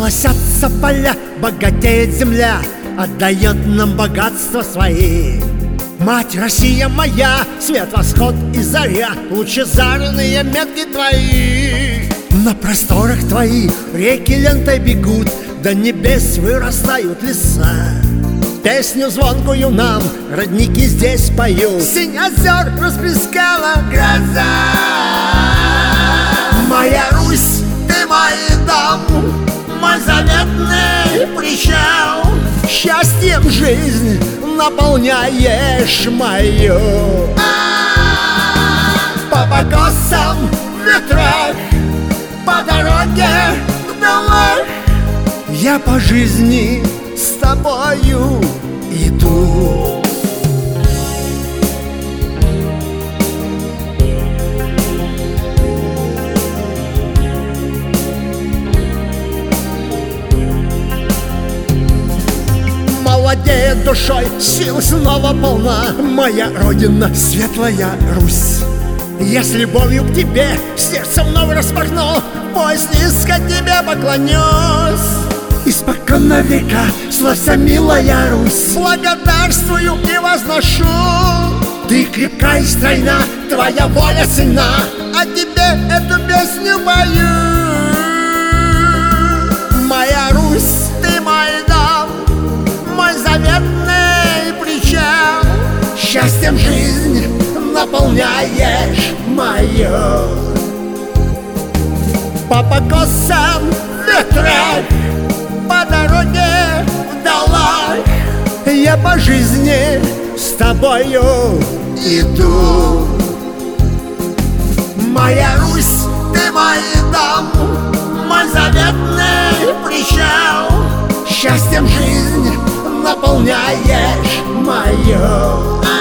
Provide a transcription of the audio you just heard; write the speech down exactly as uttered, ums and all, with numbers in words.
Колосятся поля, богатеет земля, отдает нам богатства свои. Мать Россия моя, свет, восход и заря, лучезарные метки твои. На просторах твоих реки лентой бегут, до небес вырастают леса. Песню звонкую нам родники здесь поют, синь озер расплескала гроза. Моя Русь, ты мой дом, мой заветный причал. Счастьем жизнь наполняешь мою. По покосам ветрах, по дороге вдаль, я по жизни с тобою иду. Молодеет душой, сил снова полна моя родина, светлая Русь. Я с любовью к тебе сердце вновь распахну, пояс низко тебе поклонюсь. Испокон века славься, милая Русь, благодарствую и возношу. Ты крепка и стройна, твоя воля сильна, а тебе эту песню пою. Моя Русь, ты мой дом, мой заветный причал. Счастьем жизнь наполняешь мою. По покосам ветрах, по дороге вдаль, я по жизни с тобою иду. Моя Русь, ты мой дом, мой заветный причал. Счастьем жизнь наполняешь мою.